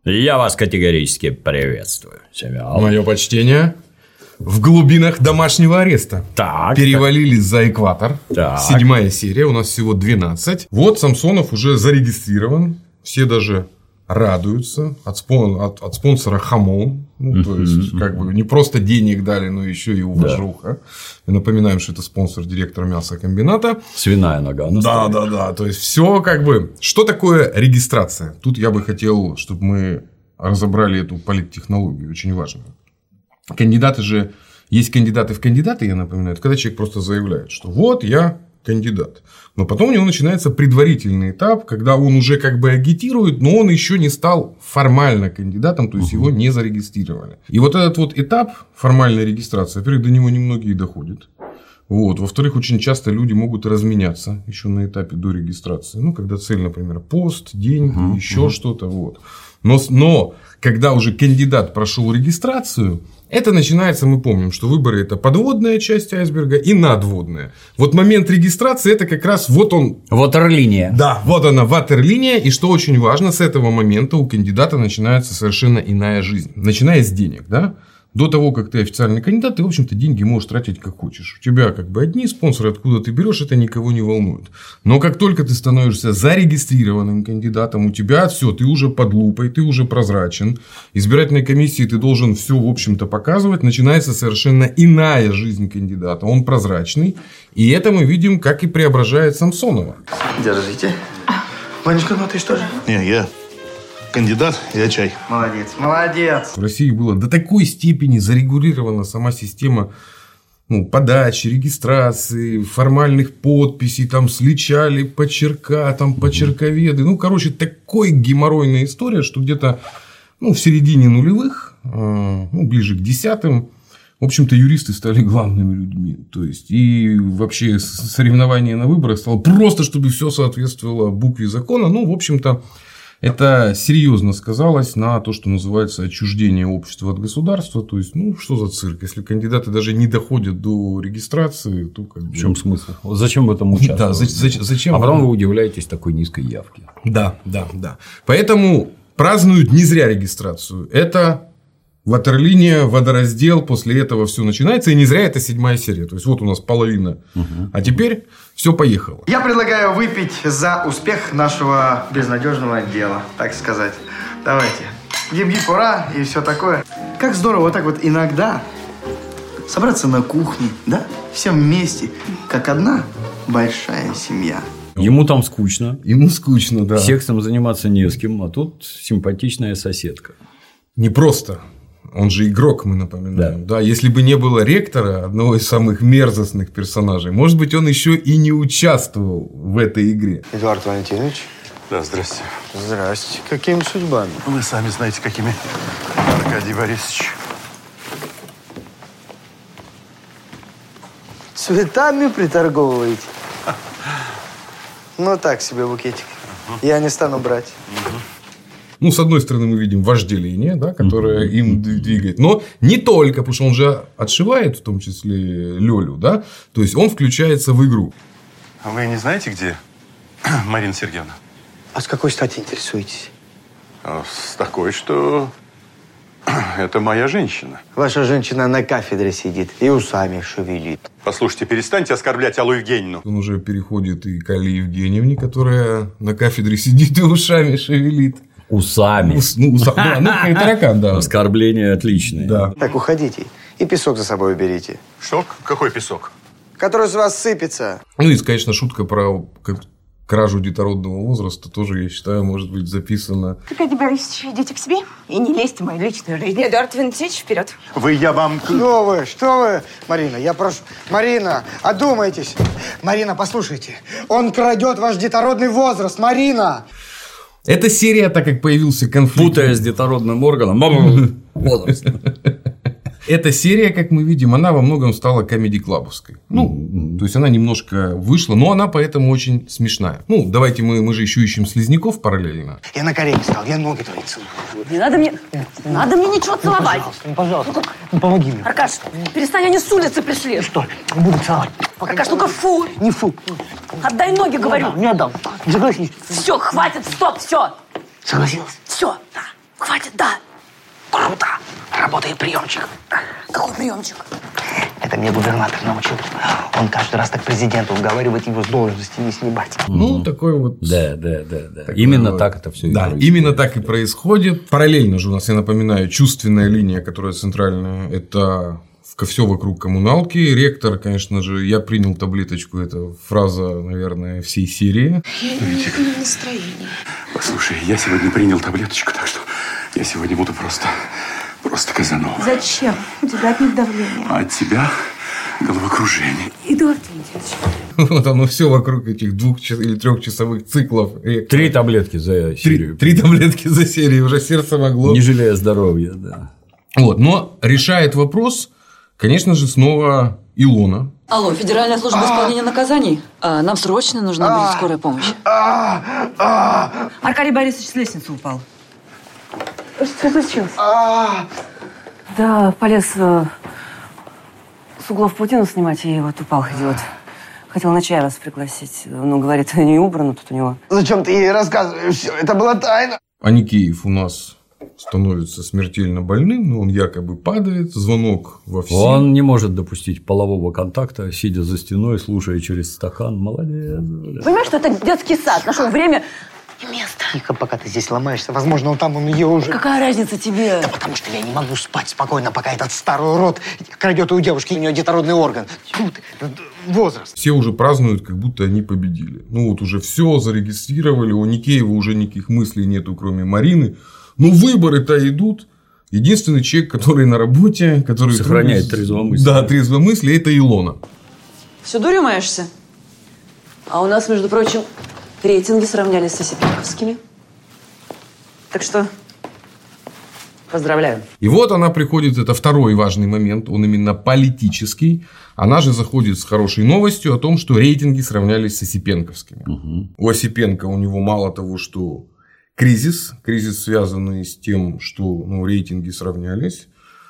Я вас категорически приветствую, Семен. Мое почтение. В глубинах домашнего ареста. Так. Перевалили за экватор. Так. 7-я серия, у нас всего 12. Вот Самсонов уже зарегистрирован. Все даже радуются. От спонсора хамон. Ну, то есть, как бы не просто денег дали, но еще и уважуха. И напоминаем, что это спонсор, директор мясокомбината. Свиная нога. Да. То есть, все как бы. Что такое регистрация? Тут я бы хотел, чтобы мы разобрали эту политтехнологию. Очень важно. Кандидаты же, есть кандидаты в кандидаты, я напоминаю, когда человек просто заявляет, что вот я кандидат. Но потом у него начинается предварительный этап, когда он уже как бы агитирует, но он еще не стал формально кандидатом, то есть его не зарегистрировали. И вот этот вот этап формальной регистрации, во-первых, до него немногие доходят. Вот. Во-вторых, очень часто люди могут разменяться еще на этапе до регистрации. Ну, когда цель, например, пост, деньги, еще что-то. Вот. Но когда уже кандидат прошел регистрацию, это начинается, мы помним, что выборы – это подводная часть айсберга и надводная. Вот момент регистрации – это как раз вот он. Ватерлиния. Да, вот она, ватерлиния. И что очень важно, с этого момента у кандидата начинается совершенно иная жизнь. Начиная с денег, да? До того, как ты официальный кандидат, ты, в общем-то, деньги можешь тратить как хочешь. У тебя как бы одни спонсоры, откуда ты берешь, это никого не волнует. Но как только ты становишься зарегистрированным кандидатом, у тебя все, ты уже под лупой, ты уже прозрачен. Избирательной комиссии ты должен все, в общем-то, показывать. Начинается совершенно иная жизнь кандидата. Он прозрачный. И это мы видим, как и преображает Самсонова. Держите. Ванечка, ну ты что же? Не, я кандидат, я чай. Молодец, молодец. В России была до такой степени зарегулирована сама система подачи, регистрации, формальных подписей, там сличали почерка, там почерковеды. Ну, короче, такой геморройная история, что где-то в середине нулевых, ближе к десятым, в общем-то, юристы стали главными людьми. То есть, и вообще соревнование на выборах стало просто, чтобы все соответствовало букве закона. Ну, в общем-то, это серьезно сказалось на то, что называется отчуждение общества от государства. То есть, что за цирк? Если кандидаты даже не доходят до регистрации, то как бы... В чем смысл? Зачем в этом участвовать? Да, зачем? А потом вы удивляетесь такой низкой явке. Да. Поэтому празднуют не зря регистрацию. Это ватерлиния, водораздел, после этого все начинается. И не зря это 7-я серия. То есть, вот у нас половина. А теперь все поехало. Я предлагаю выпить за успех нашего безнадежного дела, так сказать. Давайте. Гиб-гиб, ура, и все такое. Как здорово вот так вот иногда собраться на кухне, да? Всем вместе, как одна большая семья. Ему там скучно. Ему скучно, да. Сексом заниматься не с кем, а тут симпатичная соседка. Не просто. Он же игрок, мы напоминаем. Да, если бы не было ректора, одного из самых мерзостных персонажей, может быть, он еще и не участвовал в этой игре. Эдуард Валентинович. Да, здрасте. Здрасте. Какими судьбами? Вы сами знаете, какими, Аркадий Борисович. Цветами приторговываете? Ну, так себе букетик. Я не стану брать. С одной стороны, мы видим вожделение, да, которое им двигает. Но не только, потому что он же отшивает, в том числе, Лёлю, да. То есть, он включается в игру. А вы не знаете, где Марина Сергеевна? А с какой стати интересуетесь? С такой, что это моя женщина. Ваша женщина на кафедре сидит и усами шевелит. Послушайте, перестаньте оскорблять Аллу Евгеньевну. Он уже переходит и к Алле Евгеньевне, которая на кафедре сидит и ушами шевелит. Усами. И таракан, да. Оскорбление отличное. Да. Так, уходите и песок за собой уберите. Что? Какой песок? Который с вас сыпется. И, конечно, шутка про кражу детородного возраста тоже, я считаю, может быть записана. Аркадий Борисович, идите к себе и не лезьте в мою личную жизнь. Эдуард Валентинович, вперед. Я вам... Что вы? Марина, я прошу. Марина, одумайтесь. Марина, послушайте. Он крадет ваш детородный возраст. Марина! Эта серия, так как появился конфликт... Путая с детородным органом. Эта серия, как мы видим, она во многом стала комеди-клабовской. То есть, она немножко вышла, но она поэтому очень смешная. Давайте мы же еще ищем слизняков параллельно. Я на колени стал, я ноги твои целую. Не надо мне ничего целовать. Пожалуйста, помоги мне. Аркаш, перестань, они с улицы пришли. Что? Буду целовать. Аркаш, ну-ка, фу. Не фу. Отдай ноги, говорю. Не отдам. Согласись. Все, хватит, стоп, все. Согласилась? Все, да. Хватит, да. Круто. Работает приемчик. Какой приемчик? Это мне губернатор научил. Он каждый раз так президента уговаривает его с должности не снимать. Ну, такой вот... Да. Именно вот. так это все Да, именно так и происходит. Параллельно же у нас, я напоминаю, чувственная линия, которая центральная, это все вокруг коммуналки. Ректор, конечно же, я принял таблеточку, это фраза, наверное, всей серии. Я не в настроении. Послушай, я сегодня принял таблеточку, так что я сегодня буду просто Казанова. Зачем? У тебя от них давление. А от тебя головокружение. Эдуард Валентинович. Вот оно все вокруг этих 2 или 3-часовых циклов. 3 таблетки за серию. 3 таблетки за серию, уже сердце могло. Не жалея здоровья, да. Вот, но решает вопрос, конечно же, снова Илона. Алло, Федеральная служба исполнения наказаний. Нам срочно нужна будет скорая помощь. Аркадий Борисович с лестницы упал. Что случилось? Да, полез с углов паутину снимать, и вот упал, идиот. Хотел на чай вас пригласить. Ну, говорит, не убрано тут у него. Зачем ты ей рассказываешь все? Это была тайна. Аникеев у нас становится смертельно больным, но он якобы падает, звонок во все. Он не может допустить полового контакта, сидя за стеной, слушая через стакан. Молодец. Понимаешь, что это детский сад? Нашел время и место. Тихо, пока ты здесь ломаешься. Возможно, он там, он ее уже... Какая разница тебе? Да потому что я не могу спать спокойно, пока этот старый урод крадет у девушки, у нее детородный орган. Тьфу ты, возраст. Все уже празднуют, как будто они победили. Ну вот уже все зарегистрировали, у Никеева уже никаких мыслей нету, кроме Марины. Но выборы-то идут. Единственный человек, который на работе, который сохраняет трезвомыслие. Да, трезвомыслие, это Илона. Все дурью маешься? А у нас, между прочим, рейтинги сравнялись с осипенковскими. Так что поздравляю. И вот она приходит, это второй важный момент, он именно политический. Она же заходит с хорошей новостью о том, что рейтинги сравнялись с осипенковскими. У Осипенко у него мало того, что кризис, связанный с тем, что рейтинги сравнялись,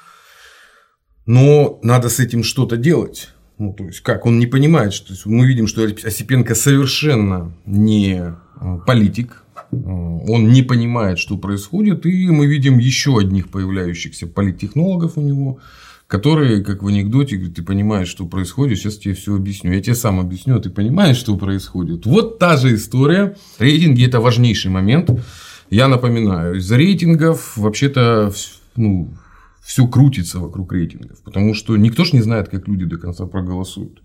но надо с этим что-то делать. Ну, то есть, как? Он не понимает, что мы видим, что Осипенко совершенно не политик, он не понимает, что происходит, и мы видим еще одних появляющихся политтехнологов у него, которые, как в анекдоте, говорят, ты понимаешь, что происходит, сейчас тебе все объясню. Я тебе сам объясню, а ты понимаешь, что происходит. Вот та же история. Рейтинги – это важнейший момент. Я напоминаю, из-за рейтингов вообще-то все крутится вокруг рейтингов, потому что никто ж не знает, как люди до конца проголосуют.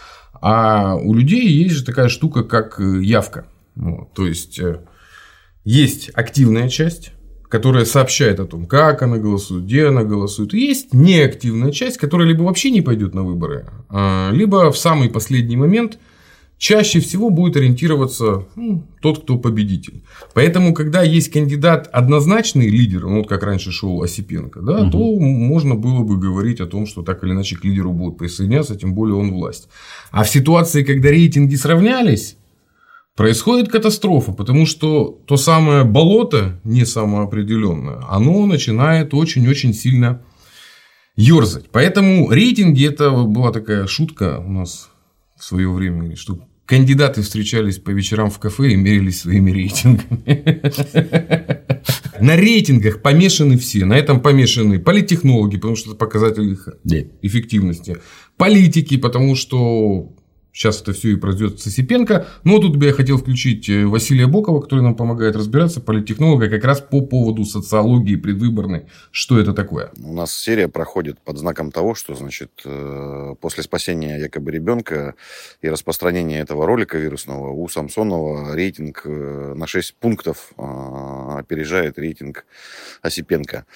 А у людей есть же такая штука, как явка. Вот, то есть, есть активная часть, которая сообщает о том, как она голосует, где она голосует. И есть неактивная часть, которая либо вообще не пойдет на выборы, либо в самый последний момент чаще всего будет ориентироваться тот, кто победитель. Поэтому, когда есть кандидат однозначный лидер, вот как раньше шел Осипенко, да, то можно было бы говорить о том, что так или иначе к лидеру будут присоединяться, тем более он власть. А в ситуации, когда рейтинги сравнялись, происходит катастрофа, потому что то самое болото, не самоопределенное, оно начинает очень-очень сильно ерзать. Поэтому рейтинги, это была такая шутка у нас в свое время, что кандидаты встречались по вечерам в кафе и мерились своими рейтингами. На рейтингах помешаны все. На этом помешаны политтехнологи, потому что это показатель их эффективности. Политики, потому что сейчас это все и произойдет с Осипенко. Но тут бы я хотел включить Василия Бокова, который нам помогает разбираться, политтехнолога, как раз по поводу социологии предвыборной. Что это такое? У нас серия проходит под знаком того, что, значит, после спасения якобы ребенка и распространения этого ролика вирусного у Самсонова рейтинг на 6 пунктов опережает рейтинг Осипенко.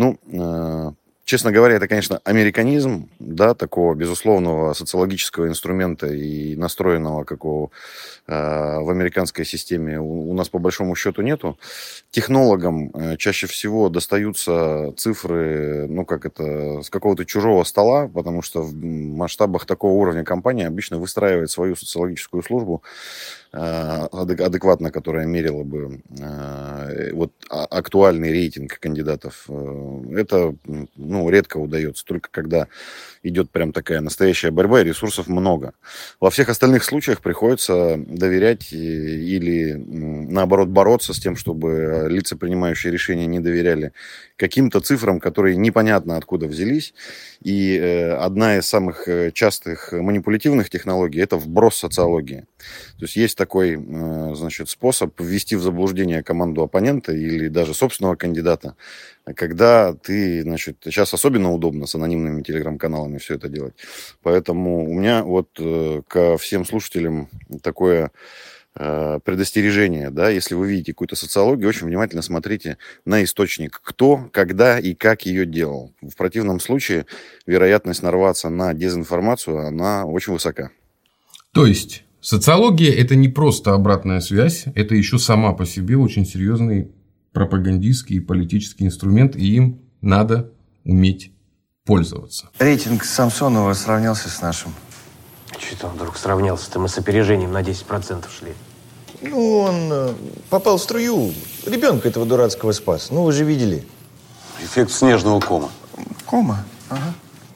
Честно говоря, это, конечно, американизм, да, такого безусловного социологического инструмента и настроенного, какого в американской системе у нас по большому счету нету. Технологам чаще всего достаются цифры, с какого-то чужого стола, потому что в масштабах такого уровня компания обычно выстраивает свою социологическую службу адекватно, которая мерила бы вот актуальный рейтинг кандидатов, это редко удается. Только когда идет прям такая настоящая борьба, и ресурсов много. Во всех остальных случаях приходится доверять или, наоборот, бороться с тем, чтобы лица, принимающие решения, не доверяли каким-то цифрам, которые непонятно откуда взялись. И одна из самых частых манипулятивных технологий – это вброс социологии. То есть есть такой, способ ввести в заблуждение команду оппонента или даже собственного кандидата, когда ты, сейчас особенно удобно с анонимными телеграм-каналами все это делать. Поэтому у меня ко всем слушателям такое предостережение, да, если вы видите какую-то социологию, очень внимательно смотрите на источник, кто, когда и как ее делал. В противном случае вероятность нарваться на дезинформацию, она очень высока. То есть социология – это не просто обратная связь, это еще сама по себе очень серьезный пропагандистский и политический инструмент, и им надо уметь пользоваться. Рейтинг Самсонова сравнялся с нашим. Что-то он вдруг сравнялся-то, мы с опережением на 10% шли. Он попал в струю. Ребенка этого дурацкого спас. Вы же видели. Эффект снежного кома. Кома? Ага.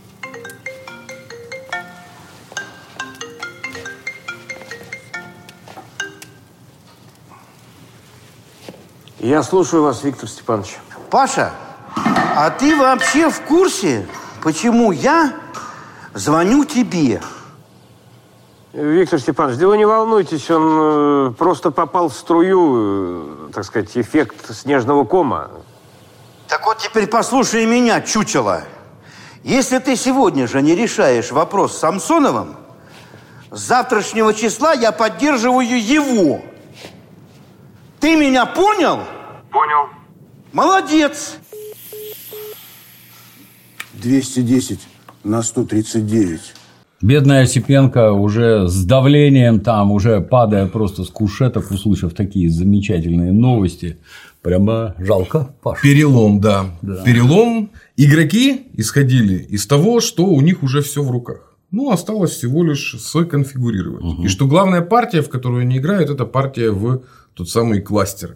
Я слушаю вас, Виктор Степанович. Паша, а ты вообще в курсе, почему я звоню тебе? Виктор Степанович, да вы не волнуйтесь, он просто попал в струю, так сказать, эффект снежного кома. Так вот теперь послушай меня, чучело. Если ты сегодня же не решаешь вопрос с Самсоновым, с завтрашнего числа я поддерживаю его. Ты меня понял? Понял. Молодец. 210 на 139. Бедная Осипенко уже с давлением там, уже падая просто с кушеток, услышав такие замечательные новости. Прямо жалко Пашу. Перелом, да. Перелом. Игроки исходили из того, что у них уже все в руках. Осталось всего лишь сконфигурировать. И что главная партия, в которую они играют, это партия в тот самый кластер.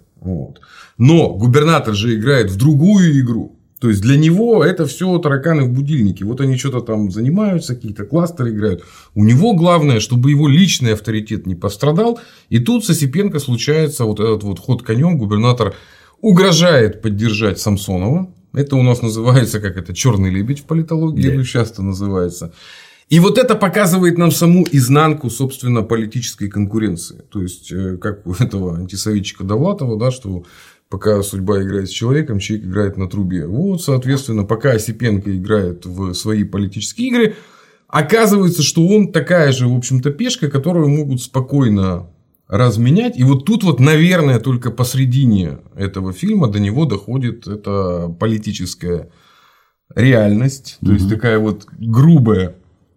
Но губернатор же играет в другую игру. То есть для него это все тараканы в будильнике. Вот они что-то там занимаются, какие-то кластеры играют. У него главное, чтобы его личный авторитет не пострадал. И тут с Осипенко случается вот этот вот ход конем. Губернатор угрожает поддержать Самсонова. Это у нас называется, как это, черный лебедь в политологии, часто называется. И вот это показывает нам саму изнанку, собственно, политической конкуренции. То есть, как у этого антисоветчика Довлатова, да, что пока судьба играет с человеком, человек играет на трубе. Вот, соответственно, пока Осипенко играет в свои политические игры, оказывается, что он такая же, в общем-то, пешка, которую могут спокойно разменять. И вот тут вот, наверное, только посредине этого фильма до него доходит эта политическая реальность. То есть, такая вот грубая,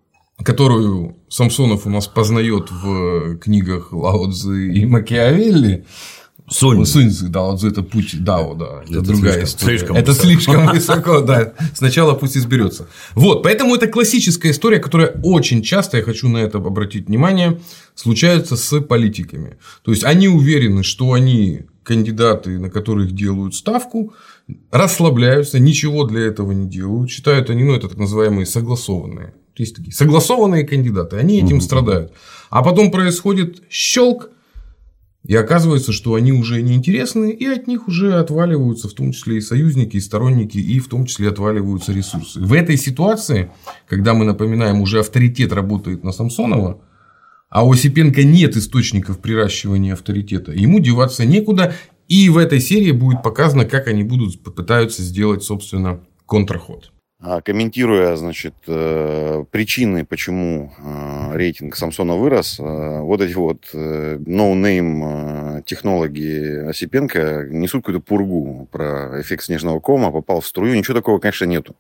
которую Самсонов у нас познает в книгах Лао Цзы и Макиавелли. Суньцзы, да, вот это путь Дао, да, это другая история. Это слишком высоко, да. Сначала пусть изберется. Вот, поэтому это классическая история, которая очень часто, я хочу на это обратить внимание, случается с политиками. То есть они уверены, что они кандидаты, на которых делают ставку, расслабляются, ничего для этого не делают, считают они, это так называемые согласованные. Есть такие согласованные кандидаты, они этим страдают. А потом происходит щелк, и оказывается, что они уже неинтересны, и от них уже отваливаются, в том числе и союзники, и сторонники, и в том числе отваливаются ресурсы. В этой ситуации, когда мы напоминаем, уже авторитет работает на Самсонова, а у Осипенко нет источников приращивания авторитета, ему деваться некуда, и в этой серии будет показано, как они попытаются сделать, собственно, контрход. Комментируя, причины, почему рейтинг Самсона вырос, вот эти вот ноунейм технологии Осипенко несут какую-то пургу про эффект снежного кома, попал в струю. Ничего такого, конечно, нету.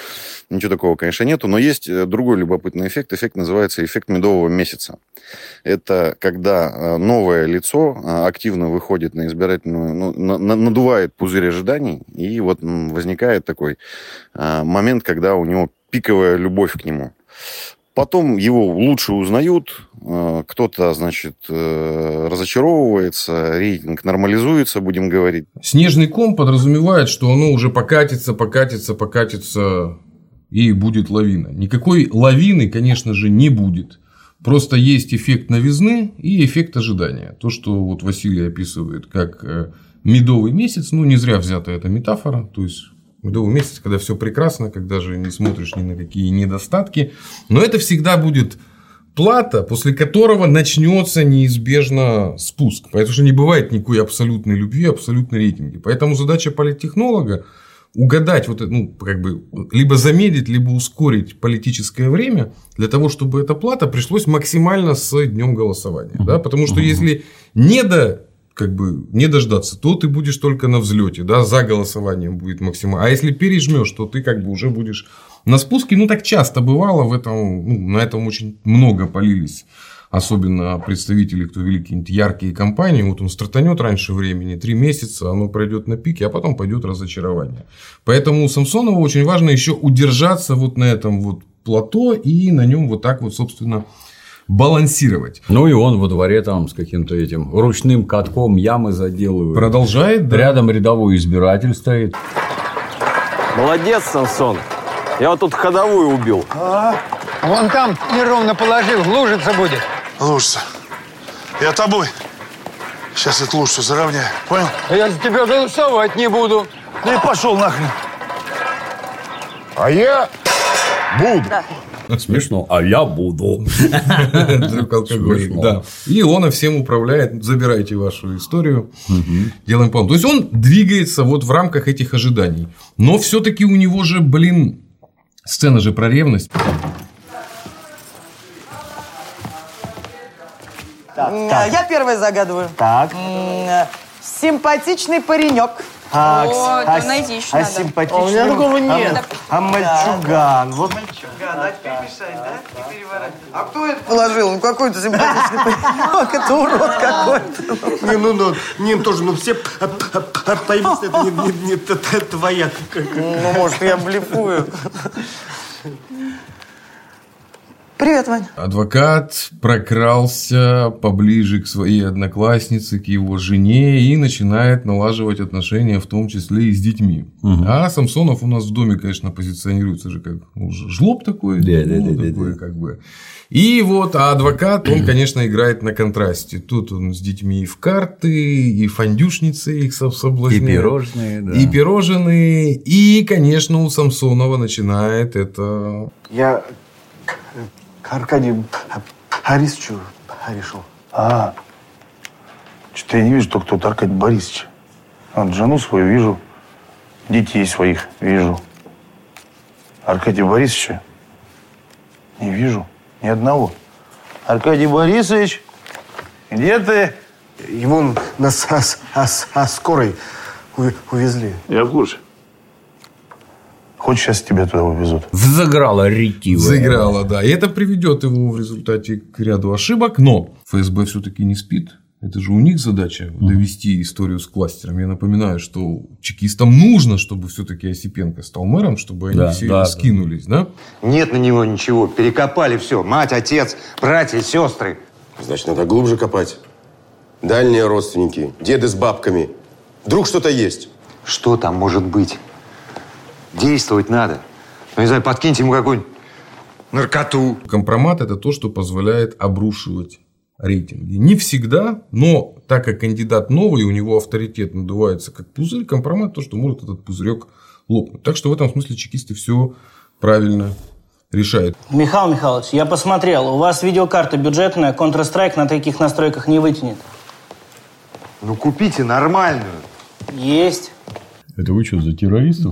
Но есть другой любопытный эффект. Эффект называется эффект медового месяца. Это когда новое лицо активно выходит на избирательную, надувает пузырь ожиданий, и вот возникает такой момент, когда у него пиковая любовь к нему. Потом его лучше узнают, кто-то, значит, разочаровывается, рейтинг нормализуется, будем говорить. Снежный ком подразумевает, что оно уже покатится, и будет лавина. Никакой лавины, конечно же, не будет. Просто есть эффект новизны и эффект ожидания. То, что вот Василий описывает как медовый месяц, ну, не зря взята эта метафора. То есть, медовый месяц, когда все прекрасно, когда же не смотришь ни на какие недостатки. Но это всегда будет плата, после которого начнется неизбежно спуск. Потому что не бывает никакой абсолютной любви, абсолютной рейтинги. Поэтому задача политтехнолога угадать, вот, ну, как бы, либо замедлить, либо ускорить политическое время для того, чтобы эта плата пришлось максимально с днем голосования. Да? Потому что если не дождаться, то ты будешь только на взлете, да, за голосованием будет максимально. А если пережмешь, то ты как бы уже будешь на спуске. Ну, так часто бывало в этом, ну, на этом очень много полились. Особенно представители, кто вели какие-нибудь яркие кампании, вот он стартанет раньше времени, 3 месяца, оно пройдет на пике, а потом пойдет разочарование. Поэтому у Самсонова очень важно еще удержаться вот на этом вот плато и на нем вот так вот, собственно, балансировать. Ну и он во дворе там с каким-то этим ручным катком ямы заделывает. Продолжает, да. Рядом рядовой избиратель стоит. Молодец, Самсон. Я вот тут ходовую убил. Вон там неровно положил, лужица будет. Лужица. Я тобой. Сейчас эту лужицу заровняю. Понял? Я за тебя голосовать не буду. Ну и пошел нахрен. А я буду. Смешно. А я буду. Друг алкоголик, да. И он всем управляет. Забирайте вашу историю. Делаем по-моему. То есть он двигается вот в рамках этих ожиданий. Но все-таки у него же, сцена же про ревность. Так. Я первая загадываю. Так. Симпатичный паренек. Найти еще надо. Симпатичный. У меня такого нет. Мальчуган. Вот мальчуган. А переписать, да? И переворачивать. А кто это положил? Ну, какой-то симпатичный паренек. Это урод какой-то. Не, тоже, все поймут, это не твоя. Ну, может, я блефую. Привет, Вань. Адвокат прокрался поближе к своей однокласснице, к его жене и начинает налаживать отношения, в том числе и с детьми. А Самсонов у нас в доме, конечно, позиционируется же как жлоб такой. Как бы. И вот, а адвокат, он, конечно, играет на контрасте. Тут он с детьми и в карты, и фондюшницы их соблазняет. И пирожные, да. И пирожные. И, конечно, у Самсонова начинает это... Я к Аркадию Борисовичу решил. Что-то я не вижу только тут Аркадий Борисович. Вот жену свою вижу, детей своих вижу. Аркадия Борисовича не вижу ни одного. Аркадий Борисович, где ты? Его на скорой увезли. Я в курсе. Хочешь, сейчас тебя туда увезут? Взыграла ретивая. Взыграла, да. И это приведет его в результате к ряду ошибок. Но ФСБ все-таки не спит. Это же у них задача довести историю с кластером. Я напоминаю, что чекистам нужно, чтобы все-таки Осипенко стал мэром, чтобы они все это скинулись, да? Нет на него ничего. Перекопали все. Мать, отец, братья, сестры. Значит, надо глубже копать. Дальние родственники, деды с бабками. Вдруг что-то есть. Что там может быть? Действовать надо. Ну, не знаю, подкиньте ему какую-нибудь наркоту. Компромат – это то, что позволяет обрушивать рейтинги. Не всегда, но так как кандидат новый, у него авторитет надувается как пузырь, компромат – то, что может этот пузырек лопнуть. Так что в этом смысле чекисты все правильно решают. Михаил Михайлович, я посмотрел. У вас видеокарта бюджетная, Counter-Strike на таких настройках не вытянет. Ну, купите нормальную. Есть. Это вы что, за террористов?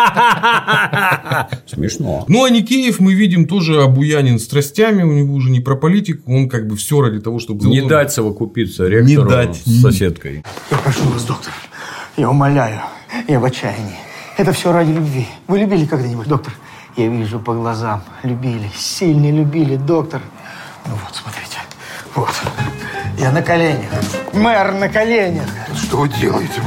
Смешно. Ну, а Никеев, мы видим, тоже обуянен страстями. У него уже не про политику. Он как бы все ради того, чтобы... Не дать совокупиться ректору с соседкой. Я прошу вас, доктор. Я умоляю. Я в отчаянии. Это все ради любви. Вы любили когда-нибудь, доктор? Я вижу по глазам. Любили. Сильно любили, доктор. Ну вот, смотрите. Вот. Я на коленях. Мэр на коленях. Что вы делаете?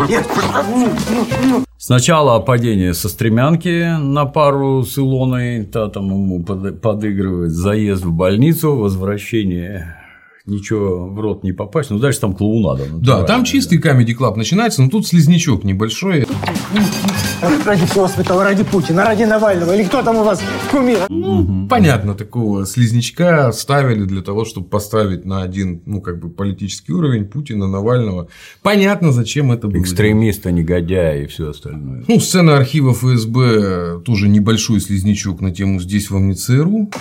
Сначала падение со стремянки на пару с Илоной, та там ему подыгрывает, заезд в больницу, возвращение, ничего в рот не попасть, ну дальше там клоунада. Да, там чистый Comedy Club начинается, но тут слизнячок небольшой. Ради всего святого, ради Путина, ради Навального, или кто там у вас кумир? Понятно, такого слизнячка ставили для того, чтобы поставить на один, ну, как бы политический уровень Путина, Навального. Понятно, зачем это было. Экстремиста, негодяя и все остальное. Ну, сцена архива ФСБ, тоже небольшой слизнячок на тему «Здесь вам не ЦРУ».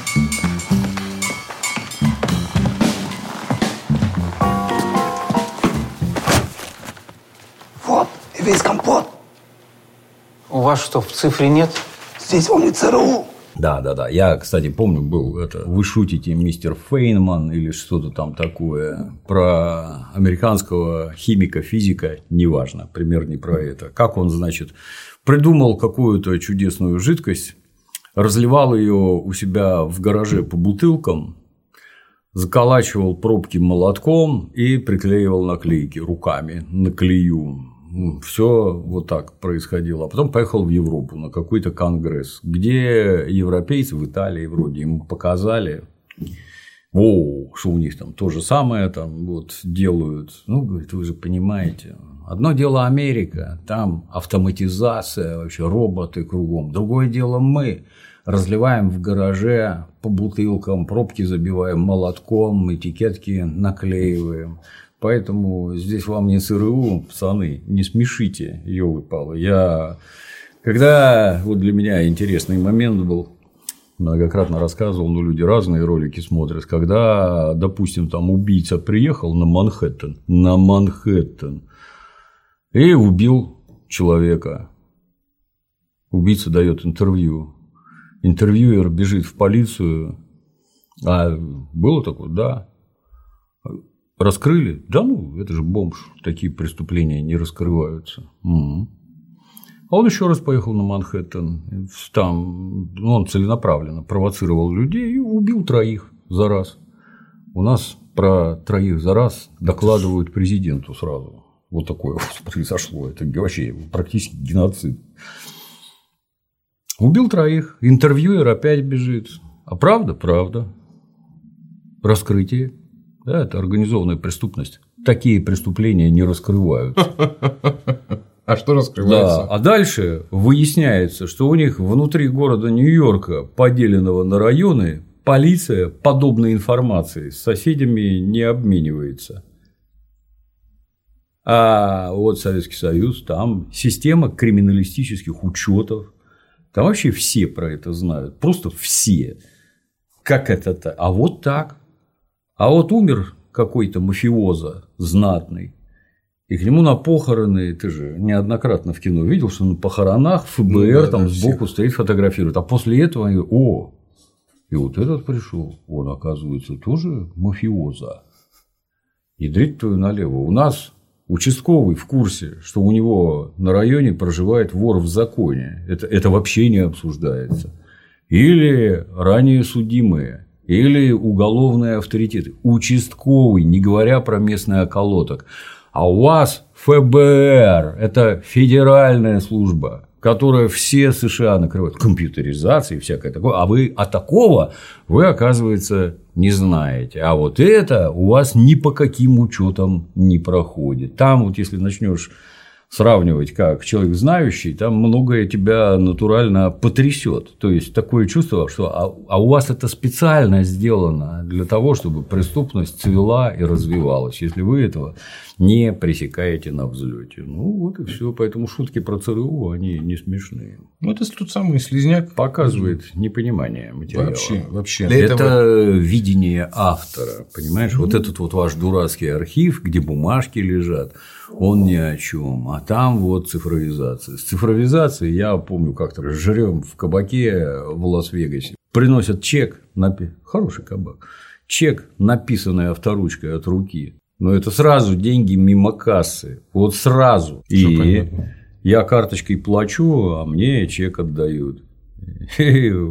Вот, и весь компот. У вас что, в цифре нет? Здесь вам не ЦРУ. Да. Я, кстати, помню, был это. Вы шутите, мистер Фейнман или что-то там такое про американского химика, физика, неважно, пример не про это. Как он, значит, придумал какую-то чудесную жидкость, разливал ее у себя в гараже по бутылкам, заколачивал пробки молотком и приклеивал наклейки руками на клею. Все вот так происходило. А потом поехал в Европу на какой-то конгресс, где европейцы в Италии вроде ему показали, что у них там то же самое там вот делают. Ну, говорит, вы же понимаете, одно дело Америка, там автоматизация, вообще роботы кругом. Другое дело мы разливаем в гараже по бутылкам, пробки забиваем молотком, этикетки наклеиваем. Поэтому здесь вам не ЦРУ, пацаны, не смешите, ёлы-палы. Когда вот для меня интересный момент был, многократно рассказывал, но люди разные ролики смотрят, когда, допустим, там убийца приехал на Манхэттен и убил человека. Убийца дает интервью. Интервьюер бежит в полицию. А было такое? Да. Раскрыли? Да ну, это же бомж, такие преступления не раскрываются. А он еще раз поехал на Манхэттен, там он целенаправленно провоцировал людей и убил 3 за раз. У нас про 3 за раз докладывают президенту сразу. Вот такое вот произошло. Это вообще практически геноцид. Убил 3, интервьюер опять бежит. А правда? Правда. Раскрытие. Да, это организованная преступность. Такие преступления не раскрываются. А что раскрывается? Да. А дальше выясняется, что у них внутри города Нью-Йорка, поделенного на районы, полиция подобной информацией с соседями не обменивается. А вот Советский Союз, там система криминалистических учетов. Там вообще все про это знают. Просто все. Как это-то? А вот так. А вот умер какой-то мафиоза знатный, и к нему на похороны, ты же неоднократно в кино видел, что на похоронах ФБР там сбоку стоит, фотографирует. А после этого они говорят, и вот этот пришел, он, оказывается, тоже мафиоза. Ядрить твою налево. У нас участковый в курсе, что у него на районе проживает вор в законе. Это вообще не обсуждается. Или ранее судимые. Или уголовные авторитеты. Участковый, не говоря про местный околоток. А у вас ФБР – это федеральная служба, которая все США накрывает компьютеризацией и всякое такое. А такого вы, оказывается, не знаете. А вот это у вас ни по каким учетам не проходит. Там вот если начнешь сравнивать как человек знающий, там многое тебя натурально потрясет. То есть такое чувство, что у вас это специально сделано для того, чтобы преступность цвела и развивалась, если вы этого не пресекаете на взлете. Ну вот и все. Поэтому шутки про ЦРУ, они не смешные. Ну это тот самый слизняк показывает непонимание материала. Вообще. Это видение автора, понимаешь? Вот этот вот ваш дурацкий архив, где бумажки лежат, он ни о чем. А там вот цифровизация. С цифровизацией я помню, как-то жрем в кабаке в Лас-Вегасе. Приносят чек, хороший кабак, чек, написанный авторучкой от руки. Но это сразу деньги мимо кассы. Вот сразу. И я карточкой плачу, а мне чек отдают.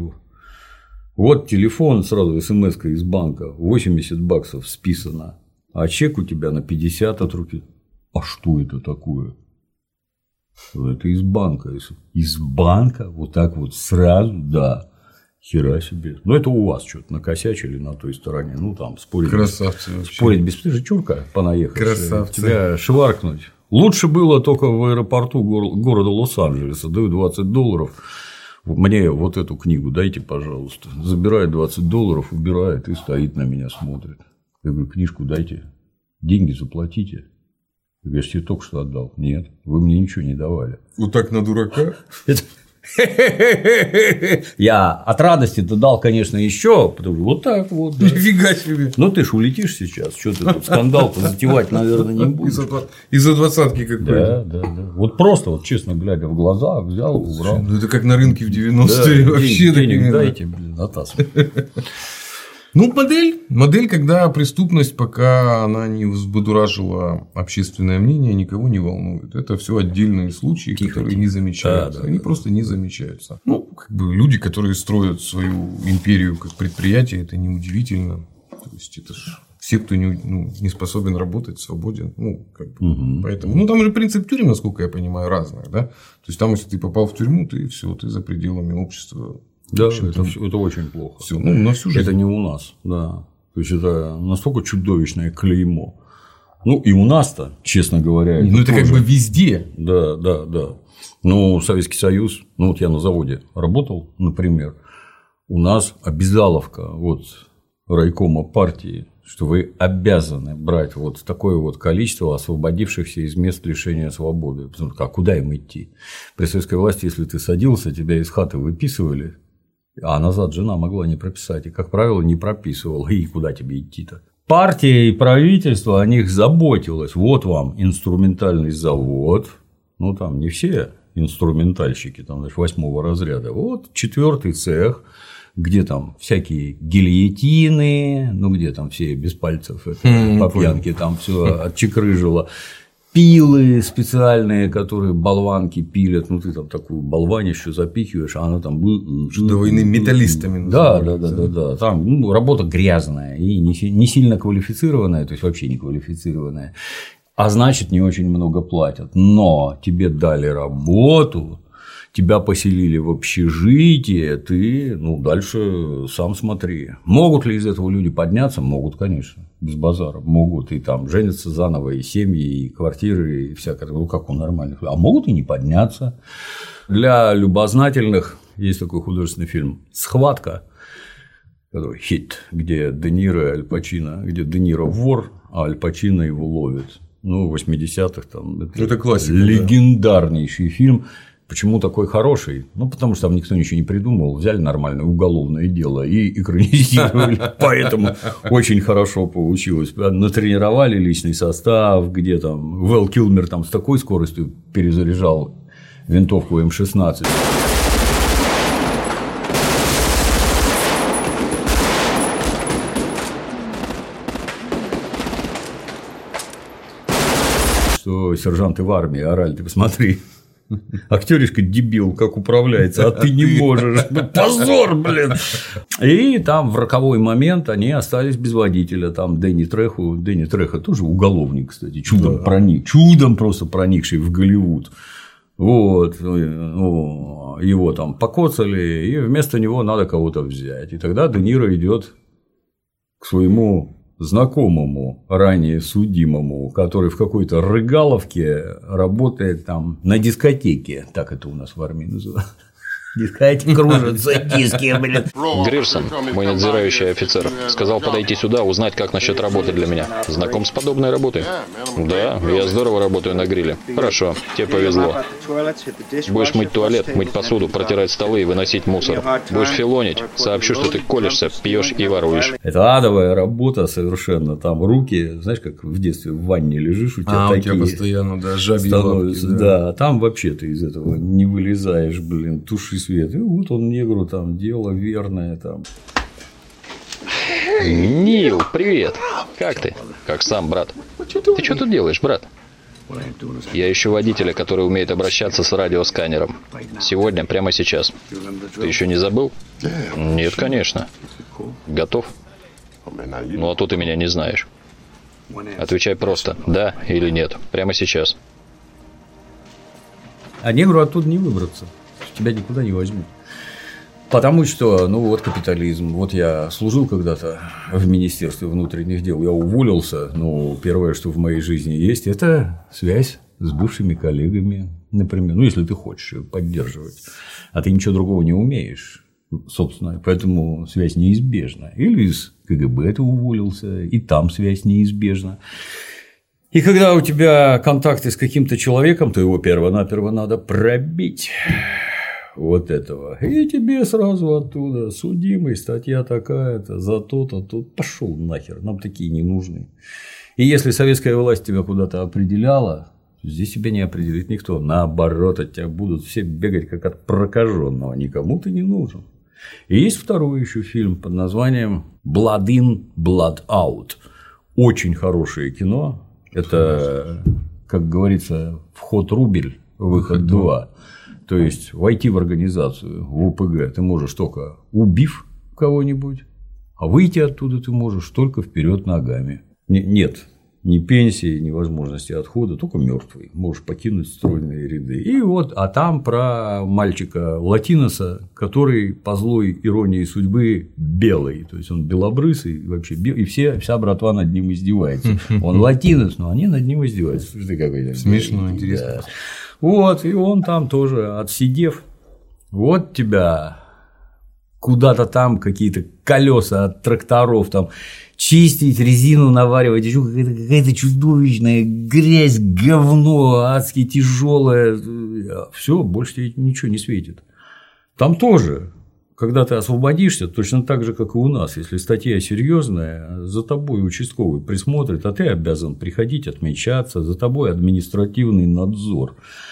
Вот телефон сразу, смс-ка из банка, $80 списано. А чек у тебя на 50 от руки. А что это такое? Это из банка. Из банка? Вот так вот сразу? Да. Хера себе. Ну, это у вас что-то накосячили на той стороне. Ну, там спорить. Красавцы. Спорить без... Ты же чурка понаехавшая. Красавцы. Тебя шваркнуть. Лучше было только в аэропорту города Лос-Анджелеса. Дают $20. Мне вот эту книгу дайте, пожалуйста. Забирает $20, убирает и стоит на меня, смотрит. Я говорю, книжку дайте. Деньги заплатите. Я говорю, я тебе только что отдал. Нет, вы мне ничего не давали. Вот так на дурака? Я от радости-то дал, конечно, еще, потому что вот так вот. Нифига себе. Ну ты ж улетишь сейчас, что ты тут скандал-то затевать, наверное, не будешь. Из-за двадцатки какой-то. Да. Вот просто, вот честно глядя в глаза, взял, убрал. Ну это как на рынке в 90-е. Да, вообще денег дайте, блин, Атас. Ну, модель, когда преступность, пока она не взбудоражила общественное мнение, никого не волнует. Это все отдельные случаи, которые не замечаются. Они просто не замечаются. Ну, как бы люди, которые строят свою империю как предприятие, это неудивительно. То есть это ж все, кто не способен работать, свободен. Ну, как бы, поэтому. Ну, там же принцип тюрем, насколько я понимаю, разный, да. То есть там, если ты попал в тюрьму, ты все, ты за пределами общества. Да, это очень плохо. Всё, на всю жизнь. Это не у нас, да. То есть это настолько чудовищное клеймо. Ну и у нас-то, честно говоря. Ну это как бы везде. Да. Ну, Советский Союз, ну вот я на заводе работал, например, у нас обязаловка вот райкома партии, что вы обязаны брать вот такое вот количество освободившихся из мест лишения свободы. Потому что, а куда им идти? При советской власти, если ты садился, тебя из хаты выписывали, а назад жена могла не прописать. И, как правило, не прописывала. И куда тебе идти-то? Партия и правительство о них заботилось. Вот вам инструментальный завод. Ну, там не все инструментальщики, там, значит, 8-го разряда. Вот 4-й цех, где там всякие гильотины, ну, где там все без пальцев по пьянке там все отчекрыжило. Пилы специальные, которые болванки пилят, ну ты там такую болванищу запихиваешь, а она там до войны металлистами. Да. Там работа грязная и не сильно квалифицированная, то есть вообще не квалифицированная, а значит не очень много платят. Но тебе дали работу, тебя поселили в общежитие, ты дальше сам смотри. Могут ли из этого люди подняться? Могут, конечно. Без базара. Могут и там женятся заново, и семьи, и квартиры, и всякое. Ну, как у нормальных. А могут и не подняться. Для любознательных есть такой художественный фильм «Схватка», такой хит, где Де Ниро и Аль Пачино, где Де Ниро вор, а Аль Пачино его ловит. Ну, в 80-х там. Это классика. Легендарнейший фильм. Почему такой хороший? Ну, потому что там никто ничего не придумал. Взяли нормальное уголовное дело и экранизировали. Поэтому очень хорошо получилось. Натренировали личный состав, где там Вэл Килмер там с такой скоростью перезаряжал винтовку М16. Что сержанты в армии орали, ты посмотри. Актеришка дебил, как управляется, а ты не можешь. Позор, блин. И там в роковой момент они остались без водителя. Там Дэнни Трехо тоже уголовник, кстати, чудом просто проникший в Голливуд. Вот, его там покоцали, и вместо него надо кого-то взять. И тогда Де Ниро идет к своему знакомому, ранее судимому, который в какой-то рыгаловке работает там на дискотеке, так это у нас в армии называют. Дискотеки кружатся, диски, блин. Грирсон, мой надзирающий офицер, сказал подойти сюда, узнать, как насчет работы для меня. Знаком с подобной работой? Да, я здорово работаю на гриле. Хорошо, тебе повезло. Будешь мыть туалет, мыть посуду, протирать столы и выносить мусор. Будешь филонить, сообщу, что ты колешься, пьешь и воруешь. Это адовая работа совершенно. Там руки, знаешь, как в детстве в ванне лежишь, у тебя такие. У тебя постоянно, жабьи лапки. Да, там вообще ты из этого не вылезаешь, блин, туши свет. И вот он негру там дело верное там. Нил, привет. Как ты? Как сам, брат? Ты что тут делаешь, брат? Я ищу водителя, который умеет обращаться с радиосканером. Сегодня, прямо сейчас. Ты еще не забыл? Нет, конечно. Готов? Ну, а то ты меня не знаешь. Отвечай просто «да» или «нет». Прямо сейчас. А негру оттуда не выбраться. Тебя никуда не возьмут. Потому что, ну вот капитализм. Вот я служил когда-то в Министерстве внутренних дел. Я уволился. Ну, первое, что в моей жизни есть, это связь с бывшими коллегами, например. Ну, если ты хочешь ее поддерживать. А ты ничего другого не умеешь, собственно. Поэтому связь неизбежна. Или из КГБ ты уволился, и там связь неизбежна. И когда у тебя контакты с каким-то человеком, то его перво-наперво надо пробить. Вот этого. И тебе сразу оттуда судимый, статья такая-то, за то-то, тут пошел нахер, нам такие не нужны. И если советская власть тебя куда-то определяла, здесь тебя не определит никто. Наоборот, от тебя будут все бегать как от прокаженного, никому ты не нужен. И есть второй еще фильм под названием Blood In, Blood Out. Очень хорошее кино. Это, как говорится, вход рубль, выход 2. То есть войти в организацию, в УПГ, ты можешь только убив кого-нибудь, а выйти оттуда ты можешь только вперед ногами. Нет ни пенсии, ни возможности отхода, только мертвый. Можешь покинуть стройные ряды. И вот, а там про мальчика латиноса, который по злой иронии судьбы белый. То есть он белобрысый, вообще и вся братва над ним издевается. Он латинос, но они над ним издеваются. Слушай, ты какой-то смешно, интересно. Да. Вот, и он там тоже, отсидев, вот тебя куда-то там какие-то колеса от тракторов там чистить, резину наваривать, еще какая-то чудовищная грязь, говно, адски тяжелое. Все, больше тебе ничего не светит. Там тоже, когда ты освободишься, точно так же, как и у нас, если статья серьезная, за тобой участковый присмотрит, а ты обязан приходить, отмечаться, за тобой административный надзор.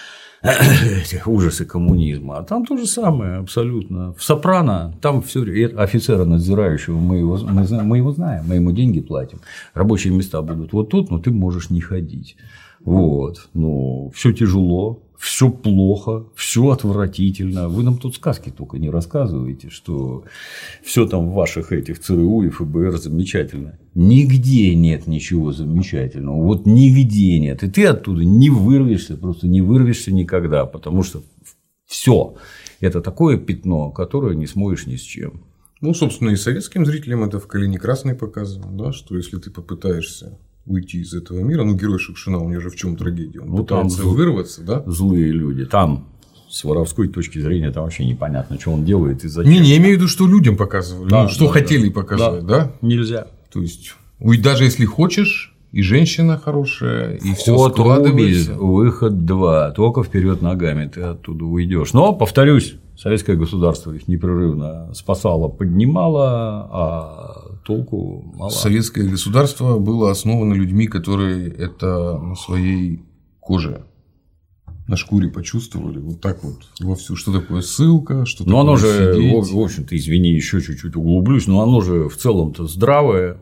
Ужасы коммунизма. А там то же самое абсолютно. В «Сопрано» там все офицера надзирающего мы его знаем, мы ему деньги платим. Рабочие места будут вот тут, но ты можешь не ходить. Вот. Ну, все тяжело, все плохо, все отвратительно. Вы нам тут сказки только не рассказываете, что все там в ваших этих ЦРУ и ФБР замечательно. Нигде нет ничего замечательного. Вот нигде нет. И ты оттуда не вырвешься, просто не вырвешься никогда, потому что все это такое пятно, которое не смоешь ни с чем. Ну, собственно, и советским зрителям это в «Калине красной» показано, да, что если ты попытаешься уйти из этого мира, ну, герой Шукшина, у него же в чем трагедия? Он пытается вырваться, да? Злые люди. Там с воровской точки зрения там вообще непонятно, что он делает и зачем. Не, я имею в виду, что людям показывали, да, ну, что да, хотели показать, да? Нельзя. То есть, даже если хочешь, и женщина хорошая, и все складывается. Выход 2. Только вперед ногами ты оттуда уйдешь. Но, повторюсь, советское государство их непрерывно спасало, поднимало, а толку мало. Советское государство было основано людьми, которые это на своей коже, на шкуре почувствовали, вот так вот вовсю, что такое ссылка, что такое оно же, сидеть. в общем-то, извини, еще чуть-чуть углублюсь, но оно же в целом-то здравое.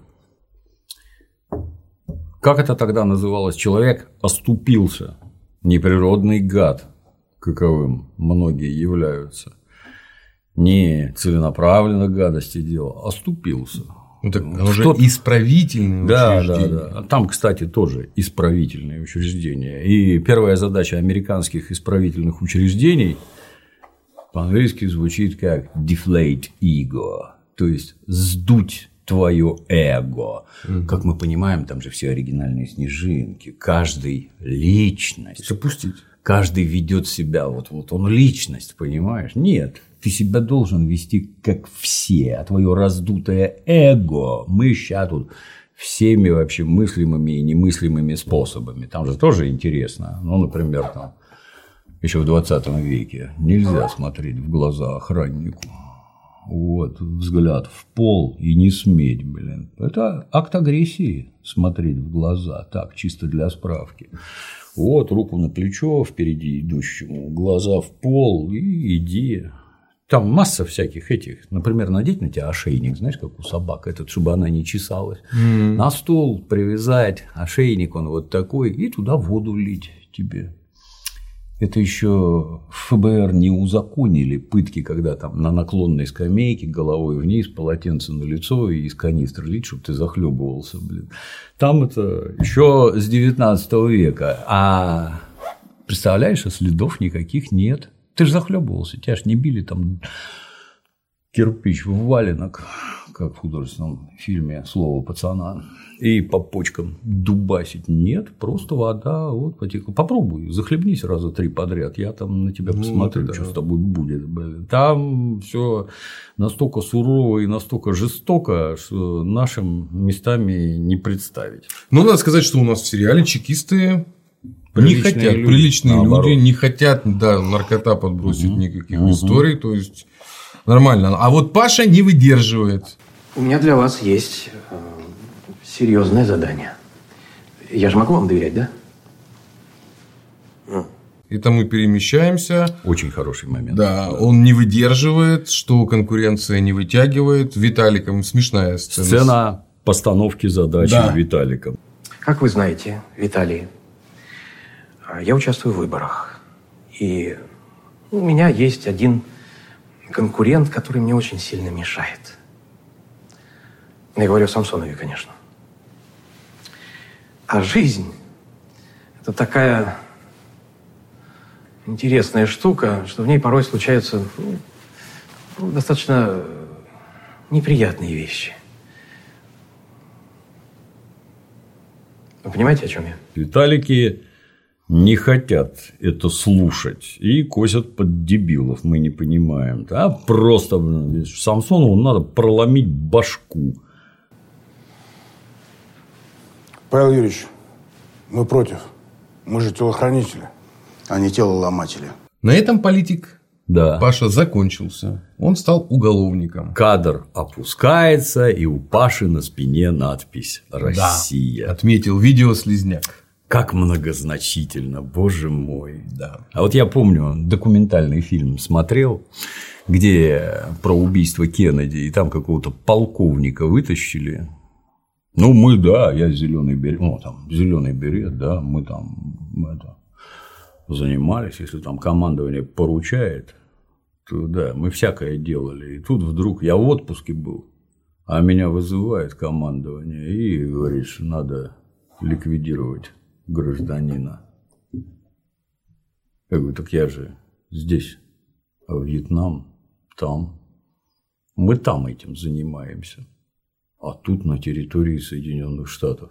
Как это тогда называлось? Человек оступился, неприродный гад, каковым многие являются. Не целенаправленно гадости делал, оступился. Ну, так оно же исправительное учреждение. Да. Там, кстати, тоже исправительные учреждения. И первая задача американских исправительных учреждений по-английски звучит как deflate ego, то есть сдуть твое эго. Как мы понимаем, там же все оригинальные снежинки, каждый личность. Запустить. Каждый ведет себя, вот он личность, понимаешь? Нет. Ты себя должен вести как все, а твое раздутое эго мы сейчас тут всеми вообще мыслимыми и немыслимыми способами. Там же тоже интересно. Ну, например, там еще в 20 веке нельзя смотреть в глаза охраннику. Вот, взгляд в пол и не сметь, блин. Это акт агрессии смотреть в глаза, так, чисто для справки. Вот, руку на плечо впереди идущему, глаза в пол и иди. Там масса всяких этих, например, надеть на тебя ошейник, знаешь, как у собак, чтобы она не чесалась, на стол привязать, ошейник он вот такой, и туда воду лить тебе. Это еще ФБР не узаконили пытки, когда там на наклонной скамейке головой вниз, полотенце на лицо и из канистры лить, чтобы ты захлебывался, блин. Там это еще с 19 века. А представляешь, следов никаких нет. Ты же захлебывался, тебя ж не били там кирпич в валенок, как в художественном фильме «Слово пацана», и по почкам дубасить. Нет, просто вода вот потекла. Попробуй, захлебнись раза 3 подряд, я там на тебя посмотрю, что с тобой будет. Блин. Там все настолько сурово и настолько жестоко, что нашим местами не представить. Ну, надо сказать, что у нас в сериале чекисты приличные люди не хотят, да, наркота подбросить никаких историй, то есть нормально. А вот Паша не выдерживает. У меня для вас есть серьезное задание. Я же могу вам доверять, да? Это мы перемещаемся. Очень хороший момент. Да, он не выдерживает, что конкуренция не вытягивает. Виталиком смешная сцена. Сцена постановки задачи Виталиком. Как вы знаете, Виталий, я участвую в выборах. И у меня есть один конкурент, который мне очень сильно мешает. Я говорю о Самсонове, конечно. А жизнь – это такая интересная штука, что в ней порой случаются достаточно неприятные вещи. Вы понимаете, о чем я? Виталики не хотят это слушать и косят под дебилов, мы не понимаем. А просто Самсонову надо проломить башку. Павел Юрьевич, мы против. Мы же телохранители, а не телоломатели. На этом политик Паша закончился. Он стал уголовником. Кадр опускается, и у Паши на спине надпись «Россия». Да, отметил видеослизняк. Как многозначительно, боже мой. Да. А вот я помню, документальный фильм смотрел, где про убийство Кеннеди, и там какого-то полковника вытащили. Ну, мы, я зеленый берет, зеленый берет, да, мы там занимались, если там командование поручает, то да, мы всякое делали. И тут вдруг я в отпуске был, а меня вызывает командование и говорит, что надо ликвидировать гражданина. Я говорю, так я же здесь, а Вьетнам там. Мы там этим занимаемся. А тут на территории Соединенных Штатов.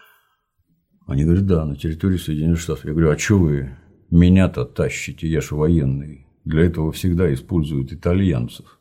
Они говорят, да, на территории Соединенных Штатов. Я говорю, а что вы меня-то тащите? Я же военный. Для этого всегда используют итальянцев.